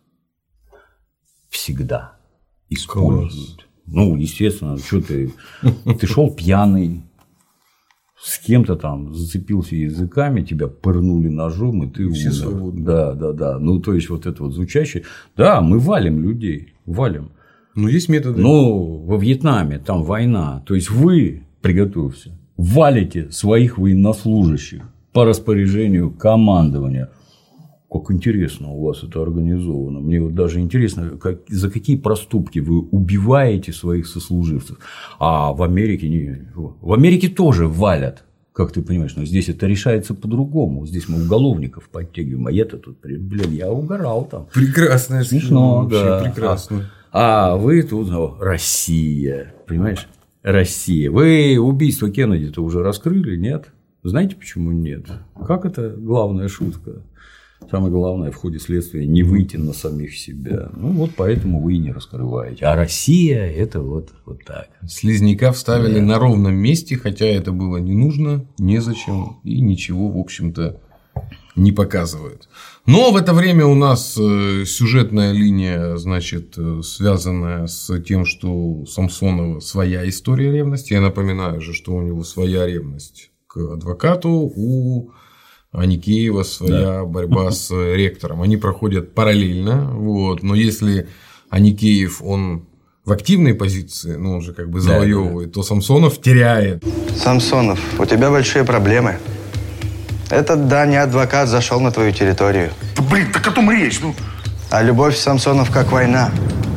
Всегда используют. Ну, естественно, что ты шел пьяный, с кем-то там зацепился языками, тебя пырнули ножом, и ты все свободны. Да. Ну, то есть, вот это вот звучащее. Да, мы валим людей, валим. Но есть методы. Но во Вьетнаме там война. То есть, вы, приготовься, валите своих военнослужащих по распоряжению командования. Как интересно у вас это организовано. Мне вот даже интересно, за какие проступки вы убиваете своих сослуживцев. А в Америке не. В Америке тоже валят. Как ты понимаешь, но здесь это решается по-другому. Здесь мы уголовников подтягиваем, а я-то тут, я угорал там. Прекрасная смешно, да. Прекрасно. А вы тут Россия, понимаешь? Россия. Вы убийство Кеннеди-то уже раскрыли, нет? Знаете, почему нет? Как это главная шутка? Самое главное в ходе следствия не выйти на самих себя. Ну, вот поэтому вы и не раскрываете. А Россия – это вот так. Слизняка вставили на ровном месте, хотя это было не нужно, незачем, и ничего, в общем-то, не показывает. Но в это время у нас сюжетная линия, значит, связанная с тем, что у Самсонова своя история ревности. Я напоминаю же, что у него своя ревность к адвокату, у Аникеева своя борьба с ректором. Они проходят параллельно. Вот. Но если Аникеев, он в активной позиции, ну, он же как бы завоевывает, то Самсонов теряет. Самсонов, у тебя большие проблемы. Этот, не адвокат зашел на твою территорию. Да, блин, так о том речь, ну. А любовь Самсонов как война.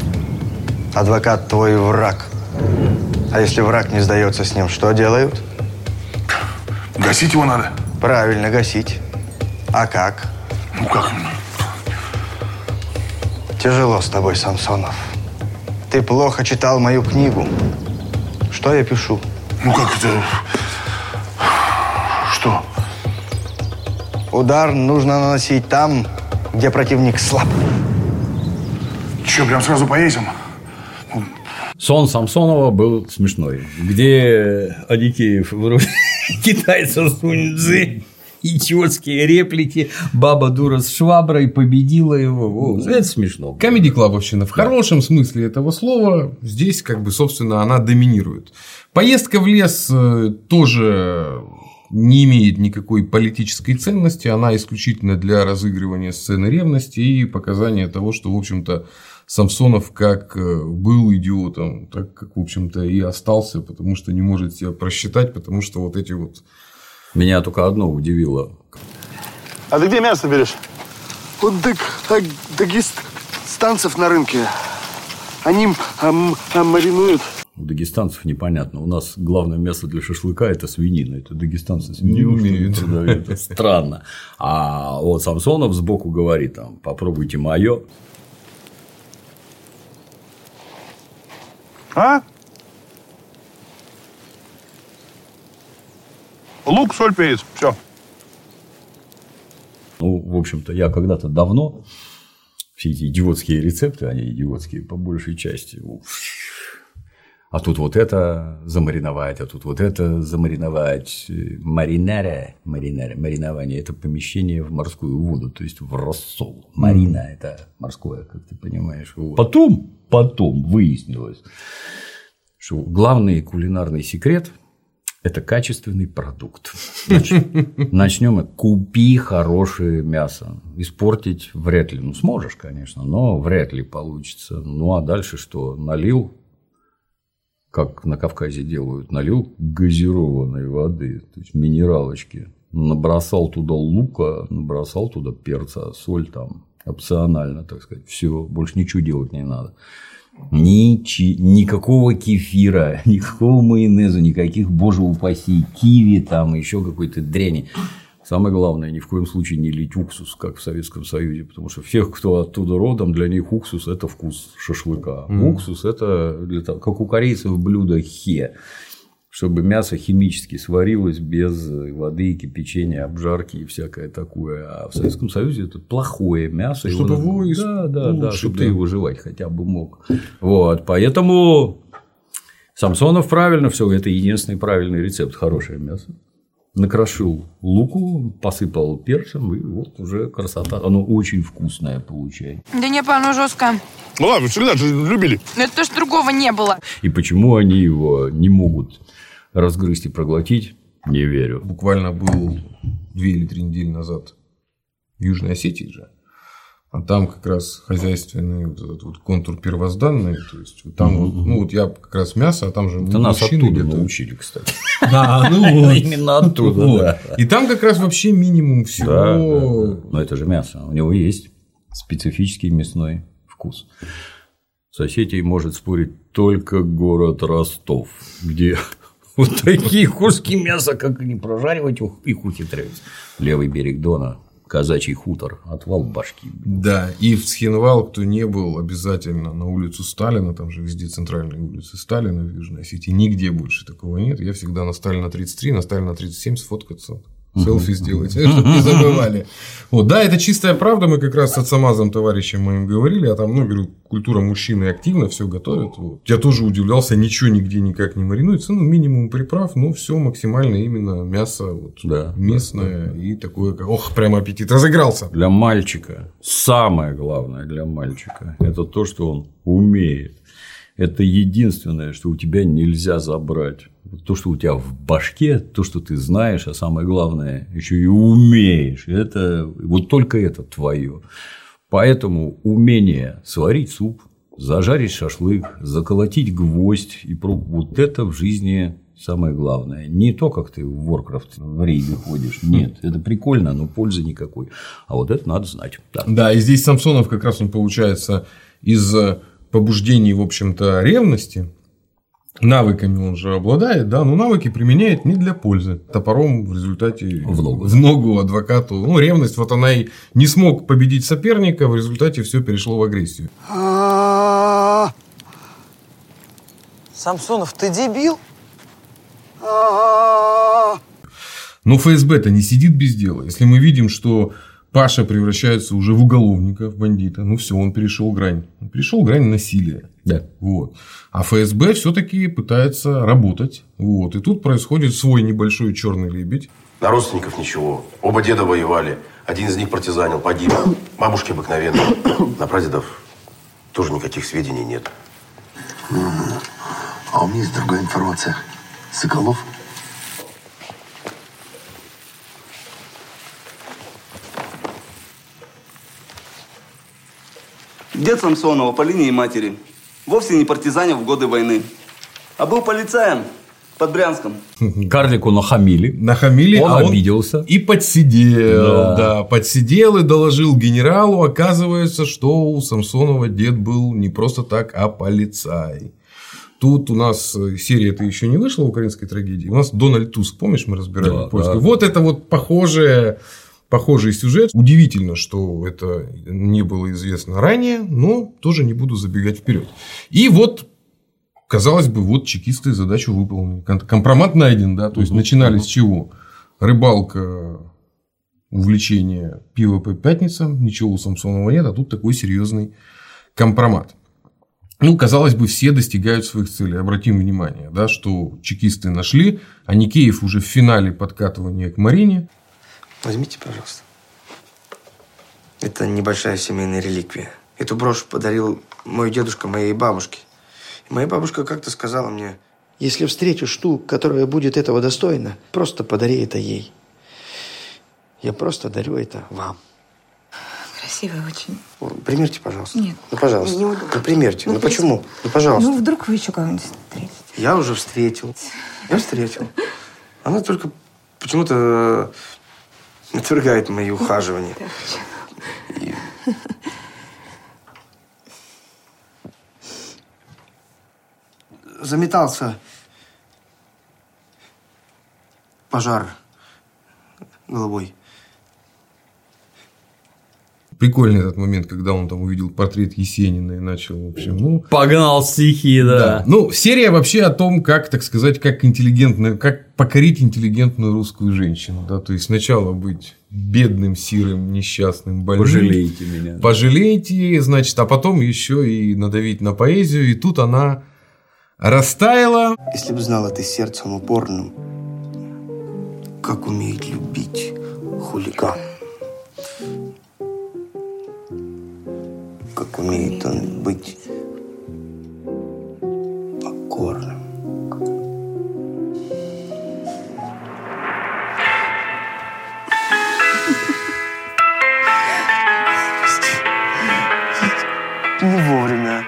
Адвокат твой враг. А если враг не сдается с ним, что делают? Гасить его надо. Правильно, гасить. А как? Ну как? Тяжело с тобой, Самсонов. Ты плохо читал мою книгу. Что я пишу? Ну как это? Что? Удар нужно наносить там, где противник слаб. Че, прям сразу повесим? Сон Самсонова был смешной. Где Аникеев вроде китайцев Сунь-Цзы, идиотские реплики, баба дура с шваброй победила его. Это смешно. Комеди-клабовщина в хорошем смысле этого слова. Здесь, как бы, собственно, она доминирует. Поездка в лес тоже не имеет никакой политической ценности. Она исключительно для разыгрывания сцены ревности и показания того, что, в общем-то, Самсонов как был идиотом, так как, в общем-то, и остался, потому что не может себя просчитать, потому что вот эти вот... Меня только одно удивило. А ты где мясо берешь? Вот дагестанцев на рынке. Они маринуют. У дагестанцев непонятно. У нас главное мясо для шашлыка – это свинина. Это дагестанцы свинину не умеют. Продают. Это странно. А вот Самсонов сбоку говорит: там, попробуйте мое. А? Лук, соль, перец. Все. Ну, в общем-то, я когда-то давно все эти идиотские рецепты, они идиотские по большей части. А тут вот это замариновать, а тут вот это замариновать. Маринование – это помещение в морскую воду, то есть в рассол. Марина – это морское, как ты понимаешь. Потом выяснилось, что главный кулинарный секрет – это качественный продукт. Начнем. Купи хорошее мясо. Испортить вряд ли. Ну, сможешь, конечно, но вряд ли получится. Ну, а дальше что? Налил, как на Кавказе делают, налил газированной воды, то есть минералочки, набросал туда лука, набросал туда перца, соль там опционально, так сказать. Все, больше ничего делать не надо. Никакого кефира, никакого майонеза, никаких, боже упаси, киви, там еще какой-то дряни. Самое главное, ни в коем случае не лить уксус, как в Советском Союзе, потому что всех, кто оттуда родом, для них уксус – это вкус шашлыка. Уксус – это, как у корейцев, блюдо хе, чтобы мясо химически сварилось без воды, кипячения, обжарки и всякое такое. А в Советском Союзе это плохое мясо. Чтобы его чтобы ты его жевать хотя бы мог. Вот. Поэтому Самсонов правильно все, это единственный правильный рецепт. Хорошее мясо. Накрошил луку, посыпал перцем, и вот уже красота. Оно очень вкусное получается. Да не, оно жесткое. Ну ладно, всегда же любили. Но это тоже другого не было. И почему они его не могут разгрызть и проглотить, не верю. Буквально был 2 или 3 недели назад в Южной Осетии же. А там как раз хозяйственный вот этот вот контур первозданный, то есть вот там вот, ну вот я как раз мясо, а там же это нас оттуда научили, кстати. Да, ну вот. Именно оттуда, да. И там как раз вообще минимум всего. Да. Но это же мясо, у него есть специфический мясной вкус. С Осетией может спорить только город Ростов, где вот такие куски мяса, как они прожаривать, их ухитряются. Левый берег Дона. Казачий хутор, отвал башки. Да, и в Цхинвал, кто не был, обязательно на улицу Сталина, там же везде центральные улицы Сталина в Южной Осетии, нигде больше такого нет. Я всегда на Сталина 33, на Сталина 37 сфоткаться, селфи сделать, чтобы не забывали. Вот, да, это чистая правда, мы как раз с Ацамазом, товарищем моим, говорили, а там, ну, говорю, культура мужчины активно все готовят. Вот. Я тоже удивлялся, ничего нигде никак не маринуется, ну, минимум приправ, но все максимально именно мясо вот, да, местное, да. И такое, ох, прямо аппетит разыгрался. Для мальчика самое главное для мальчика – это то, что он умеет. Это единственное, что у тебя нельзя забрать. То, что у тебя в башке, то, что ты знаешь, а самое главное, еще и умеешь. Это вот только это твое. Поэтому умение сварить суп, зажарить шашлык, заколотить гвоздь и вот это в жизни самое главное. Не то, как ты в Warcraft в рейды ходишь. Нет, это прикольно, но пользы никакой. А вот это надо знать. Да, и здесь Самсонов как раз он получается из побуждений, в общем-то, ревности навыками он же обладает, да, но навыки применяет не для пользы. Топором в результате в ногу адвокату. Ну, ревность, вот она и не смог победить соперника, в результате все перешло в агрессию. Самсонов, ты дебил? Но ФСБ-то не сидит без дела. Если мы видим, что Паша превращается уже в уголовника, в бандита, ну все, он перешел грань. Он перешел грань насилия. Да. Вот. А ФСБ все-таки пытается работать. Вот. И тут происходит свой небольшой черный лебедь. На родственников ничего. Оба деда воевали. Один из них партизанил, погиб. Бабушки обыкновенные. На прадедов тоже никаких сведений нет. А у меня есть другая информация. Соколов. Дед Самсонова по линии матери вовсе не партизанил в годы войны, а был полицаем под Брянском. Карлику нахамили. Нахамили, он а обиделся. И подсидел. Да, подсидел и доложил генералу. Оказывается, что у Самсонова дед был не просто так, а полицай. Тут у нас серия-то еще не вышла, украинской трагедии. У нас Дональд Туск, помнишь, мы разбирали польскую. Да. Вот это вот похожий сюжет. Удивительно, что это не было известно ранее, но тоже не буду забегать вперед. И вот, казалось бы, вот чекисты задачу выполнили. Компромат найден, да, то есть начинали с чего? Рыбалка, увлечение, пиво по пятницам, ничего у Самсонова нет, а тут такой серьезный компромат. Ну, казалось бы, все достигают своих целей. Обратим внимание, да, что чекисты нашли, а Никеев уже в финале подкатывания к Марине. Возьмите, пожалуйста. Это небольшая семейная реликвия. Эту брошь подарил мой дедушка моей бабушке. И моя бабушка как-то сказала мне: если встретишь ту, которая будет этого достойна, просто подари это ей. Я просто дарю это вам. Красивая очень. Примерьте, пожалуйста. Нет. Ну, пожалуйста. Неудобно. Ну, примерьте. Ну, почему? Ну, пожалуйста. Ну, вдруг вы еще кого-нибудь встретите. Я уже встретил. Я встретил. Она только почему-то отвергает мои ухаживания. И... Заметался пожар головой. Прикольный этот момент, когда он там увидел портрет Есенина и начал, в общем, ну... Погнал стихи, да. Ну, серия вообще о том, как, так сказать, как покорить интеллигентную русскую женщину, да, то есть сначала быть бедным, сирым, несчастным, больным. Пожалейте меня. Пожалейте, значит, а потом еще и надавить на поэзию, и тут она растаяла. Если бы знала ты сердцем упорным, как умеет любить хулиган. Как умеет он быть покорным. Не вовремя.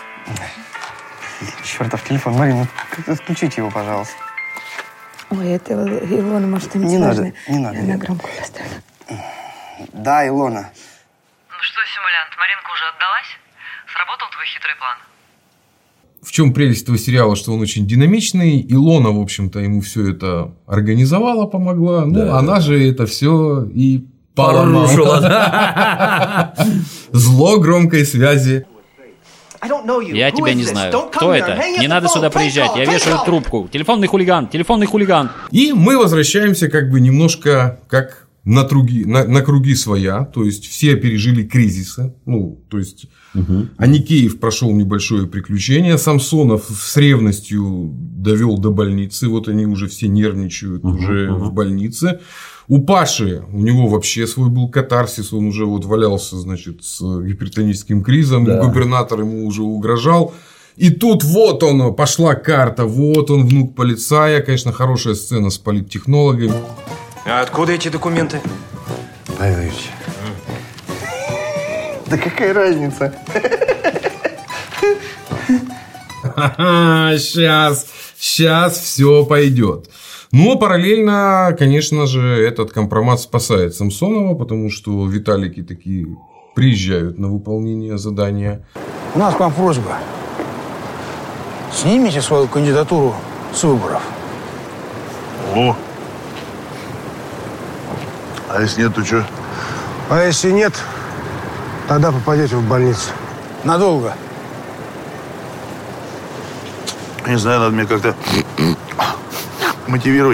Чертов телефон. Марина, отключите его, пожалуйста. Ой, это Илона, может, им не надо, не надо. Я на громкую поставлю. Да, Илона. Ну что, симулянт, Маринка уже отдалась? Сработал твой хитрый план? В чем прелесть этого сериала, что он очень динамичный. Илона, в общем-то, ему все это организовала, помогла. Ну, да. Она же это все и порушила. Зло громкой связи. Я тебя не знаю. Кто это? Не надо сюда приезжать. Я вешаю трубку. Телефонный хулиган. Телефонный хулиган. И мы возвращаемся как бы немножко как на круги своя. То есть все пережили кризисы. Ну, то есть Аникеев прошел небольшое приключение. Самсонов с ревностью довел до больницы. Вот они уже все нервничают уже в больнице. У Паши, у него вообще свой был катарсис, он уже вот валялся, значит, с гипертоническим кризом, да. Губернатор ему уже угрожал. И тут вот он, пошла карта, вот он, внук полицая, конечно, хорошая сцена с политтехнологами. А откуда эти документы? Павел Ильич, да какая разница? Сейчас все пойдет. Но параллельно, конечно же, этот компромат спасает Самсонова, потому что Виталики такие приезжают на выполнение задания. У нас к вам просьба. снимите свою кандидатуру с выборов. О. А если нет, то что? А если нет, тогда попадете в больницу. Надолго. Не знаю, надо мне как-то мотивировать.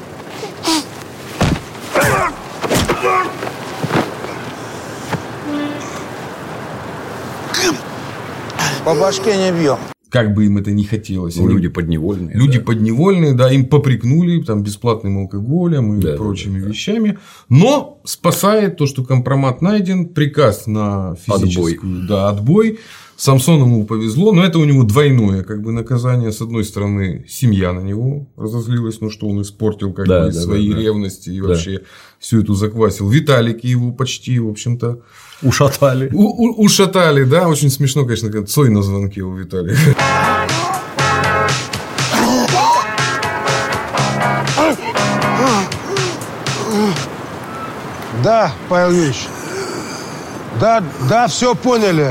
По башке не бьем. Как бы им это не хотелось. Ну, люди подневольные. Люди подневольные, да, им попрекнули там, бесплатным алкоголем и прочими вещами. Но спасает то, что компромат найден, приказ на физическую отбой. Самсонову повезло, но это у него двойное как бы наказание. С одной стороны, семья на него разозлилась, ну что он испортил как бы свои ревности и вообще всю эту заквасил. Виталики его почти, в общем-то, ушатали. Ушатали, да, очень смешно, конечно, как Цой на звонке у Виталия. Да, Павел Юрьевич. Да, все поняли.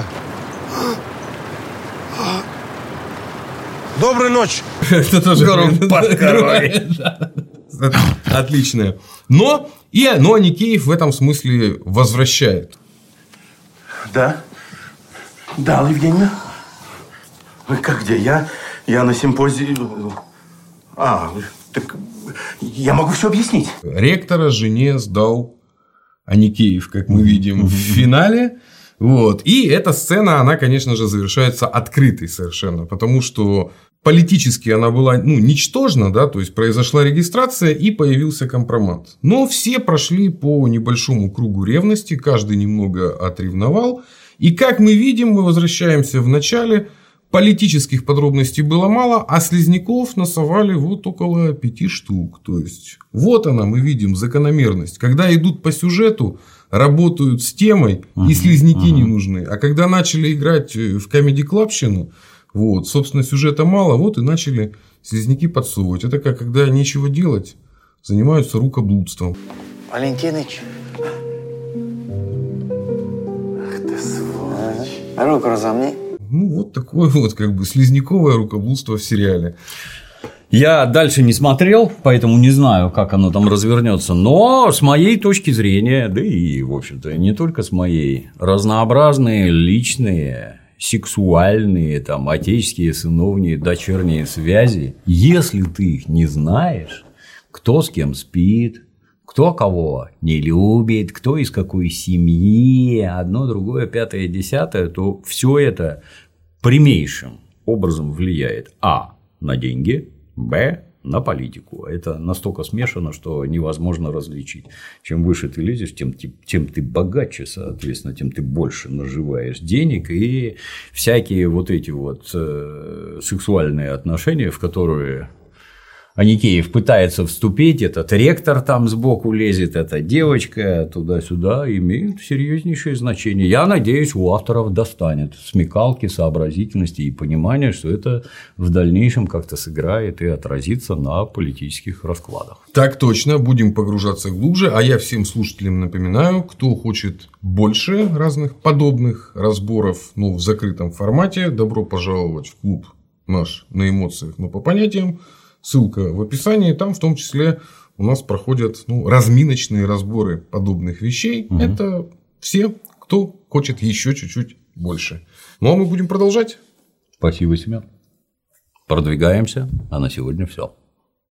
Доброй ночи. Это тоже отлично. Но Аникеев в этом смысле возвращает. Да. Да, Алла Евгеньевна. Вы как где? Я на симпозии. Так я могу все объяснить. Ректора жене сдал Аникеев, как мы видим в финале. Вот. И эта сцена, она, конечно же, завершается открытой совершенно, потому что политически она была ничтожна, да, то есть произошла регистрация и появился компромат. Но все прошли по небольшому кругу ревности, каждый немного отревновал. И как мы видим, мы возвращаемся в начале, политических подробностей было мало, а слизняков насовали вот около 5 штук. То есть вот она, мы видим закономерность. Когда идут по сюжету, работают с темой, и слизняки не нужны. А когда начали играть в комеди-клабщину, вот, собственно, сюжета мало, вот и начали слизняки подсовывать. Это как, когда нечего делать, занимаются рукоблудством. Валентиныч. Ах ты сволочь. Руку разомни. Ну, вот такое вот как бы слизняковое рукоблудство в сериале. Я дальше не смотрел, поэтому не знаю, как оно там развернется. Но с моей точки зрения, да и, в общем-то, не только с моей, разнообразные личные, сексуальные, там, отеческие, сыновние, дочерние связи, если ты их не знаешь, кто с кем спит, кто кого не любит, кто из какой семьи, одно, другое, пятое, десятое, то все это прямейшим образом влияет на деньги, на политику. Это настолько смешано, что невозможно различить. Чем выше ты лезешь, тем ты богаче, соответственно, тем ты больше наживаешь денег, и всякие вот эти вот сексуальные отношения, в которые Аникеев пытается вступить, этот ректор там сбоку лезет, эта девочка туда-сюда, имеют серьезнейшее значение. Я надеюсь, у авторов достанет смекалки, сообразительности и понимания, что это в дальнейшем как-то сыграет и отразится на политических раскладах. Так точно, будем погружаться глубже. А я всем слушателям напоминаю, кто хочет больше разных подобных разборов, в закрытом формате, добро пожаловать в клуб наш на эмоциях, но по понятиям. Ссылка в описании, там в том числе у нас проходят разминочные разборы подобных вещей. Это все, кто хочет еще чуть-чуть больше. Ну а мы будем продолжать. Спасибо, Семен. Продвигаемся, а на сегодня все.